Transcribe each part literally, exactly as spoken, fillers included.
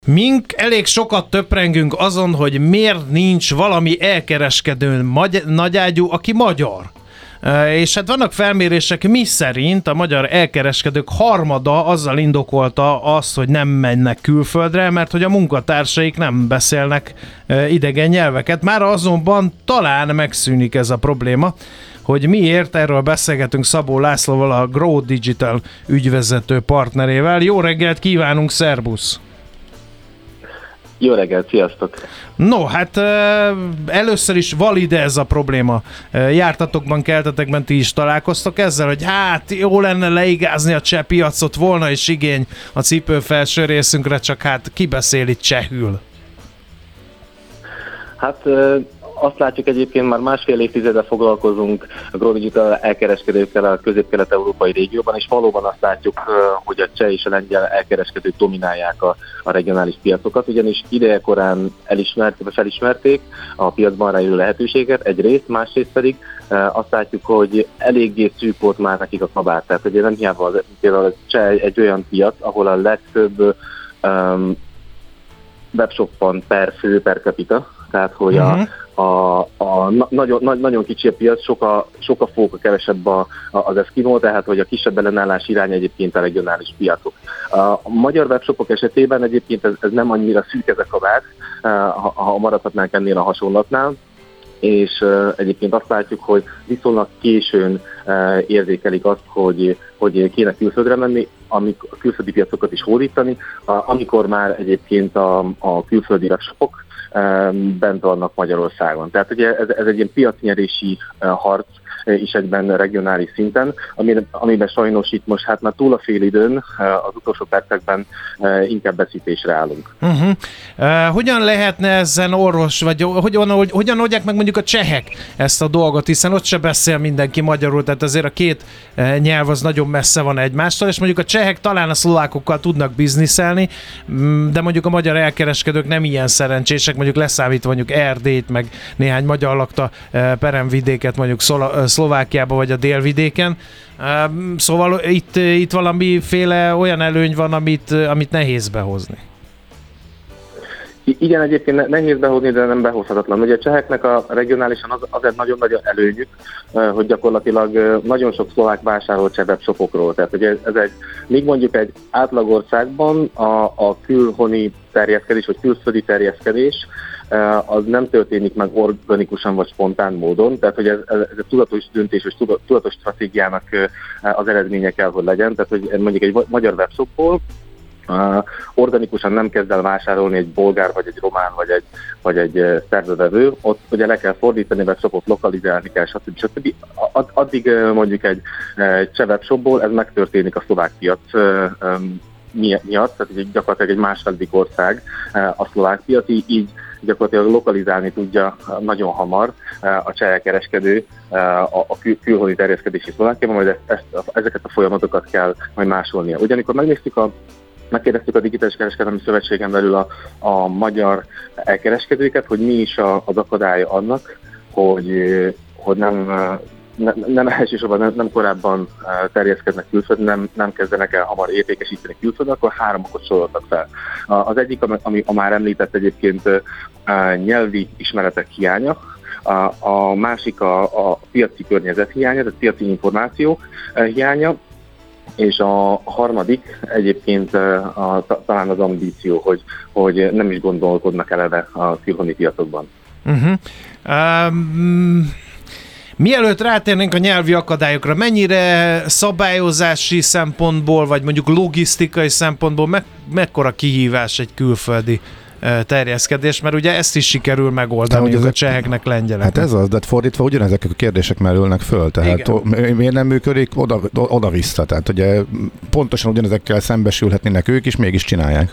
Mink elég sokat töprengünk azon, hogy miért nincs valami elkereskedő magy- nagyágyú, aki magyar. És hát vannak felmérések, mi szerint a magyar elkereskedők harmada azzal indokolta azt, hogy nem mennek külföldre, mert hogy a munkatársaik nem beszélnek idegen nyelveket. Már azonban talán megszűnik ez a probléma. Hogy miért, erről beszélgetünk Szabó Lászlóval, a Grow Digital ügyvezető partnerével. Jó reggelt kívánunk, szerbusz! Jó reggelt, sziasztok! No, hát először is valide ez a probléma. Jártatokban, keltetekben ti is találkoztok ezzel, hogy hát jó lenne leigázni a cseh piacot, volna is igény a cipőfelső részünkre, csak hát ki beszél itt csehül? Hát azt látjuk, egyébként már másfél évtizede foglalkozunk a Grow Digital elkereskedőkkel a közép-kelet-európai régióban, és valóban azt látjuk, hogy a cseh és a lengyel elkereskedők dominálják a, a regionális piacokat, ugyanis idejekorán elismerték, felismerték a piacban rejlő lehetőséget egyrészt, másrészt pedig azt látjuk, hogy eléggé szűk volt már nekik a kabát. Tehát ugye nem hiába az, például a cseh egy olyan piac, ahol a legtöbb um, webshop van per fő, per capita, tehát hogy uh-huh. a A, a nagyon, na, nagyon kicsi a piac, sokkal, sokkal fóka kevesebb a, a, az eszkimó, tehát hogy a kisebb ellenállás irány egyébként a regionális piacok. A, a magyar webshopok esetében egyébként ez, ez nem annyira szűk ez a kabát, ha, ha maradhatnánk ennél a hasonlatnál, és uh, egyébként azt látjuk, hogy viszonylag későn uh, érzékelik azt, hogy, hogy kéne külföldre menni, amikor a külföldi piacokat is hódítani, uh, amikor már egyébként a, a külföldi webshopok bent vannak Magyarországon. Tehát ugye ez, ez egy ilyen piacnyerési harc is egyben regionális szinten, amiben, amiben sajnos itt most hát már túl a fél időn, az utolsó percekben inkább beszítésre állunk. Uh-huh. Uh, hogyan lehetne ezen orvos, vagy hogyan, hogy, hogyan oldják meg mondjuk a csehek ezt a dolgot, hiszen ott se beszél mindenki magyarul, tehát azért a két nyelv az nagyon messze van egymástól, és mondjuk a csehek talán a szlovákokkal tudnak bizniszelni, de mondjuk a magyar elkereskedők nem ilyen szerencsések, mondjuk leszámítva mondjuk Erdélyt, meg néhány magyar lakta peremvidéket, mondjuk Szlovákiában, Szlovákiában vagy a délvidéken. Szóval itt, itt valamiféle olyan előny van, amit, amit nehéz behozni. Igen, egyébként nehéz behozni, de nem behozhatatlan. Ugye a cseheknek a regionálisan az, azért nagyon nagy előnyük, hogy gyakorlatilag nagyon sok szlovák vásárol cseh webshopokról. Tehát ugye ez egy, míg mondjuk egy átlagországban a, a külhoni terjeszkedés, vagy külföldi terjeszkedés, az nem történik meg organikusan vagy spontán módon, tehát hogy ez, ez a tudatos döntés és tudatos stratégiának az eredménye kell, hogy legyen, tehát hogy mondjuk egy magyar webshopból Uh, organikusan nem kezd el vásárolni egy bolgár, vagy egy román, vagy egy, vagy egy szervevevő, ott ugye le kell fordítani, webshopot lokalizálni kell, stb. stb. Ad, addig uh, mondjuk egy uh, cseh webshopból ez megtörténik a szlovák piac uh, um, miatt, tehát gyakorlatilag egy második ország uh, a szlovák piac, így gyakorlatilag lokalizálni tudja nagyon hamar a cseh kereskedő a, a kül- külhoni terjeszkedési Szlovákiában, majd ezt, ezt, ezeket a folyamatokat kell majd másolnia. Ugyanikor megnéztük a Megkérdeztük a Digitális Kereskedelmi Szövetségen belül a, a magyar elkereskedőket, hogy mi is a, az akadálya annak, hogy, hogy nem, nem, nem elsősorban nem, nem korábban terjeszkednek külföldön, nem, nem kezdenek el hamar értékesíteni külföldön, akkor három okot soroltak fel. Az egyik, ami a már említett egyébként nyelvi ismeretek hiánya, a, a másik a, a piaci környezet hiánya, tehát piaci információ hiánya, és a harmadik egyébként a, a, talán az ambíció, hogy, hogy nem is gondolkodnak eleve a külhoni piacokban. Uh-huh. Um, mielőtt rátérnénk a nyelvi akadályokra, mennyire szabályozási szempontból, vagy mondjuk logisztikai szempontból me, mekkora kihívás egy külföldi terjeszkedés, mert ugye ezt is sikerül megoldani a cseheknek, lengyeleknek. Hát ez az, de fordítva ugyanezek a kérdések merülnek föl, tehát igen. Miért nem működik oda, oda-vissza, tehát ugye pontosan ugyanezekkel szembesülhetnének ők is, mégis csinálják.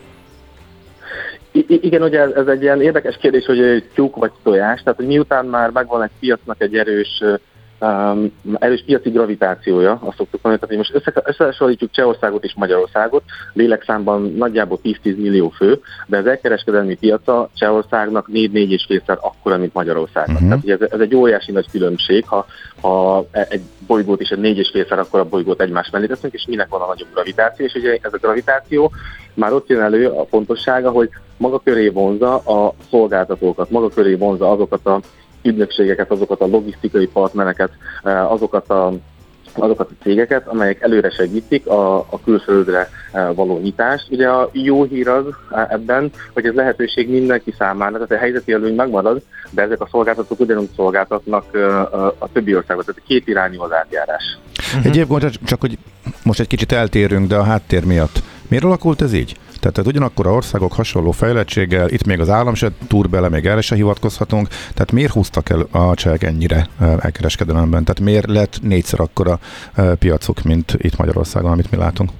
I- igen, ugye ez, ez egy ilyen érdekes kérdés, hogy tyúk vagy tojás, tehát hogy miután már megvan egy piacnak egy erős um, erős piaci gravitációja, azt szoktuk mondani, hogy most össze, összehasonlítjuk Csehországot és Magyarországot, lélekszámban nagyjából tíz-tíz millió fő, de az elkereskedelmi piaca Csehországnak négy-négy és félszer akkora, mint Magyarországnak. Uh-huh. Tehát ugye ez, ez egy óriási nagy különbség, ha, ha egy bolygót és egy négy és félszer akkora bolygót egymás mellé teszünk, és minek van a nagyobb gravitáció, és ugye ez a gravitáció már ott jön elő a fontossága, hogy maga köré vonza a szolgáltatókat, maga köré vonza azokat a ügynökségeket, azokat a logisztikai partnereket, azokat a, azokat a cégeket, amelyek előre segítik a, a külföldre való nyitást. Ugye a jó hír az ebben, hogy ez lehetőség mindenki számára, tehát a helyzeti előny megmarad, de ezek a szolgáltatók ugyanúgy szolgáltatnak a többi országot, tehát két irányú az átjárás. Uh-huh. Egyébként csak, hogy most egy kicsit eltérünk, de a háttér miatt. Miért alakult ez így? Tehát, tehát ugyanakkor a országok hasonló fejlettséggel, itt még az állam se túr bele, még erre se hivatkozhatunk, tehát miért húztak el a csehek ennyire elkereskedelemben? Tehát miért lett négyszer akkora piacuk, mint itt Magyarországon, amit mi látunk?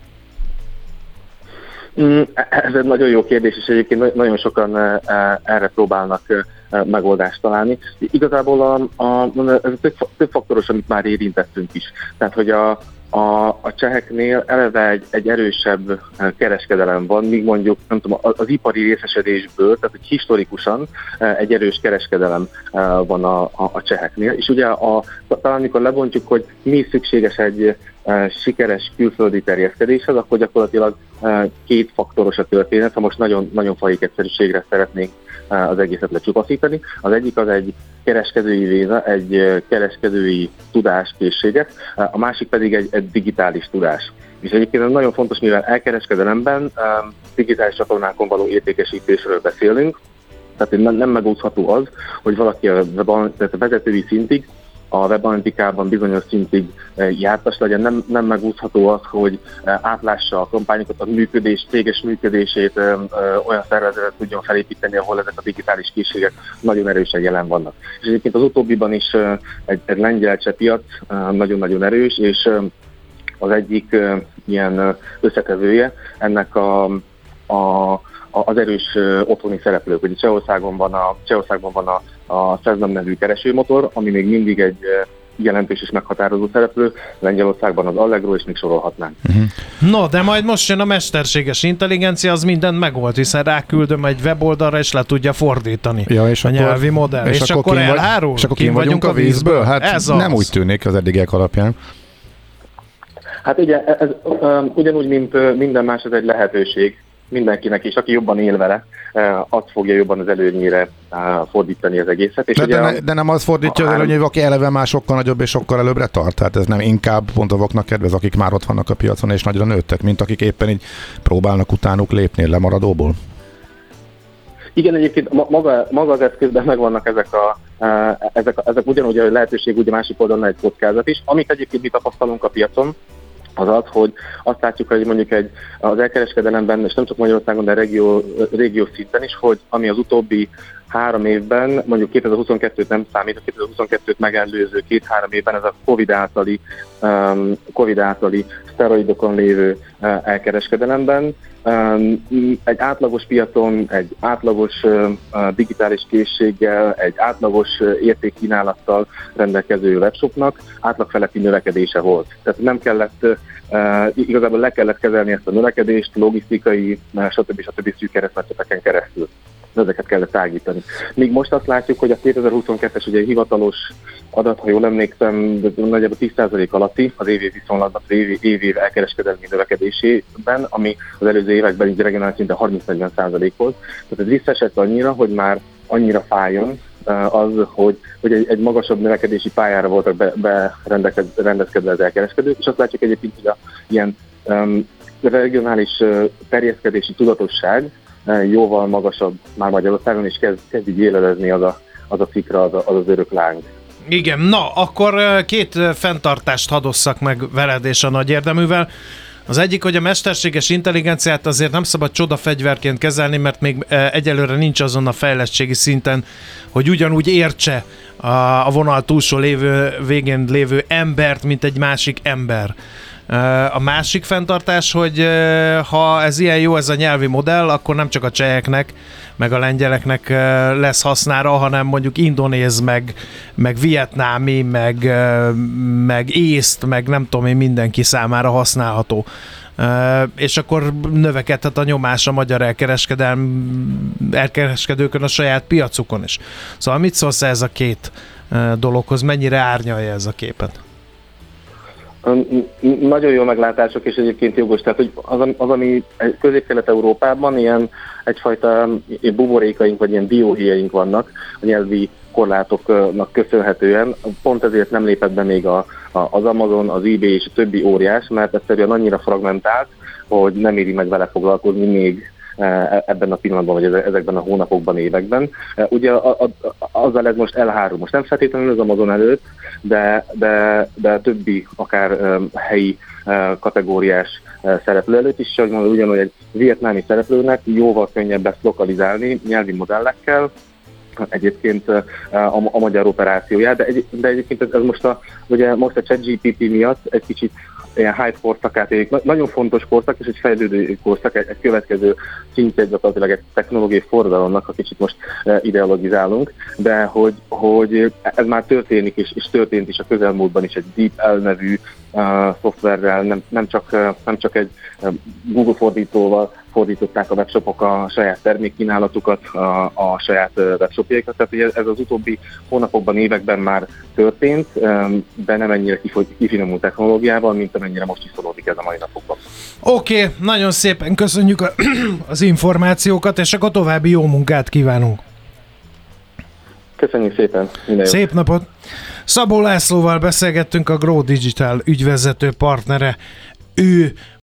Ez egy nagyon jó kérdés, és egyébként nagyon sokan erre próbálnak megoldást találni. Igazából a, a, ez több, több faktoros, amit már érintettünk is. Tehát, hogy a A, a cseheknél eleve egy, egy erősebb kereskedelem van, míg mondjuk nem tudom, az, az ipari részesedésből, tehát hogy historikusan egy erős kereskedelem van a, a, a cseheknél. És ugye a, talán amikor lebontjuk, hogy mi szükséges egy sikeres külföldi terjeszkedéshez, akkor gyakorlatilag két faktoros a történet, ha most nagyon, nagyon faik egyszerűségre szeretnénk az egészet lecsupaszítani. Az egyik az egy kereskedői véza, egy kereskedői tudáskészséget, a másik pedig egy, egy digitális tudás. És egyébként ez nagyon fontos, mivel elkereskedelemben digitális csatornákon való értékesítésről beszélünk, tehát nem, nem megúszható az, hogy valaki a, a vezetői szintig, a webanatikában bizonyos szintig jártas legyen, nem, nem megúszható az, hogy átlássa a kampányokat, a működés, céges működését olyan szervezetet tudjon felépíteni, ahol ezek a digitális készségek nagyon erősen jelen vannak. És egyébként az utóbbiban is egy, egy lengyel piac nagyon-nagyon erős, és az egyik ilyen összetevője ennek a, a az erős otthoni szereplők. Ugye Csehországban van a, Csehországban van a, a Seznam nevű keresőmotor, ami még mindig egy jelentős és meghatározó szereplő, Lengyelországban az Allegro, és még sorolhatnánk. Uh-huh. No, de majd most jön a mesterséges intelligencia, az mindent megold, hiszen ráküldöm egy weboldalra, és le tudja fordítani ja, és a akkor, nyelvi modell. És, és akkor, akkor elhárul? És akkor kim vagyunk a vízből? Hát ez nem az. úgy tűnik az eddigiek alapján. Hát ugye, ez, ez, ugyanúgy, mint minden más, ez egy lehetőség mindenkinek, és aki jobban él vele, azt fogja jobban az előnyére fordítani az egészet. És de, ugye de, a, ne, de nem az fordítja az előnyére, aki eleve már sokkal nagyobb és sokkal előbbre tart. Tehát ez nem inkább pont azoknak kedvez, akik már ott vannak a piacon és nagyra nőttek, mint akik éppen így próbálnak utánuk lépni lemaradóból. Igen, egyébként maga, maga az eszközben megvannak ezek a, ezek, ezek ugyanúgy a lehetőség, ugye másik oldalon egy kockázat is. Amit egyébként mi tapasztalunk a piacon, az az, hogy azt látjuk, hogy mondjuk egy, az elkereskedelemben, és nem csak Magyarországon, de régió, régió szinten is, hogy ami az utóbbi három évben, mondjuk kétezer-huszonkettőt nem számít, a kétezer-huszonkettőt megelőző két-három évben ez a Covid általi, um, Covid általi szteroidokon lévő uh, elkereskedelemben um, egy átlagos piacon, egy átlagos uh, digitális készséggel, egy átlagos uh, értékkínálattal rendelkező webshopnak átlagfeletti növekedése volt. Tehát nem kellett, uh, igazából le kellett kezelni ezt a növekedést logisztikai, stb. stb. Szűk keresztmetszeteken keresztül. Ezeket kellett tágítani. Míg most azt látjuk, hogy a kétezer-huszonkettes ugye egy hivatalos adat, ha jól emlékszem, nagyjából tíz százalék alatti az év viszonylatban, az év, év, év elkereskedelmi növekedésében, ami az előző években így regionális szinten harminc-negyven százalék volt. Tehát ez visszaesett annyira, hogy már annyira fájjon az, hogy, hogy egy, egy magasabb növekedési pályára voltak berendezkedve be az elkereskedők, és azt látjuk egyébként, hogy a ilyen um, regionális uh, terjeszkedési tudatosság jóval magasabb már Magyarországon, és kezd, kezd így élelezni az a, az a cikra, az, a, az az örök láng. Igen, na, akkor két fenntartást hadosszak meg veled és a nagy érdeművel. Az egyik, hogy a mesterséges intelligenciát azért nem szabad csodafegyverként kezelni, mert még egyelőre nincs azon a fejlettségi szinten, hogy ugyanúgy értse a vonal túlsó lévő, végén lévő embert, mint egy másik ember. A másik fenntartás, hogy ha ez ilyen jó, ez a nyelvi modell, akkor nem csak a cseheknek, meg a lengyeleknek lesz hasznára, hanem mondjuk indonéz, meg, meg vietnámi, meg, meg észt, meg nem tudom én, mindenki számára használható. Uh, és akkor növekedhet a nyomás a magyar elkereskedőkön a saját piacukon is. Szóval mit szólsz ez a két uh, dologhoz? Mennyire árnyalja ez a képet? Nagyon jó meglátások, és egyébként jogos. Tehát, hogy az, az ami Közép-Kelet-Európában ilyen egyfajta buborékaink, vagy ilyen dióhéjaink vannak a nyelvi korlátoknak köszönhetően. Pont ezért nem lépett be még a, a, az Amazon, az eBay és a többi óriás, mert egyszerűen annyira fragmentált, hogy nem éri meg vele foglalkozni még ebben a pillanatban, vagy ezekben a hónapokban, években. Ugye azzal ez most elhárul. Most nem feltétlenül az Amazon előtt, de, de, de többi akár helyi kategóriás szereplő előtt is, hogy mondom, ugyanúgy egy vietnámi szereplőnek jóval könnyebb ezt lokalizálni nyelvi modellekkel, egyébként a, a magyar operációját, de, egy, de egyébként ez, ez most a, ugye most a ChatGPT miatt egy kicsit ilyen hype korszakát élik. Nagyon fontos korszak, és egy fejlődő korszak, egy, egy következő szintje gyakorlatilag egy technológiai forradalomnak, ha kicsit most ideologizálunk, de hogy, hogy ez már történik, és, és történt is a közelmúltban is egy DeepL nevű uh, szoftverrel, nem, nem, csak, uh, nem csak egy uh, Google fordítóval fordították a webshopok a saját termékkínálatukat, a, a saját webshopjaikat, tehát ugye ez az utóbbi hónapokban, években már történt, de nem ennyire kifinomult technológiával, mint amennyire most is szólódik ez a mai napokban. Oké, okay, nagyon szépen köszönjük a, az információkat, és akkor további jó munkát kívánunk. Köszönjük szépen. Minden Szép napot! Szabó Lászlóval beszélgettünk, a Grow Digital ügyvezető partnere. Ő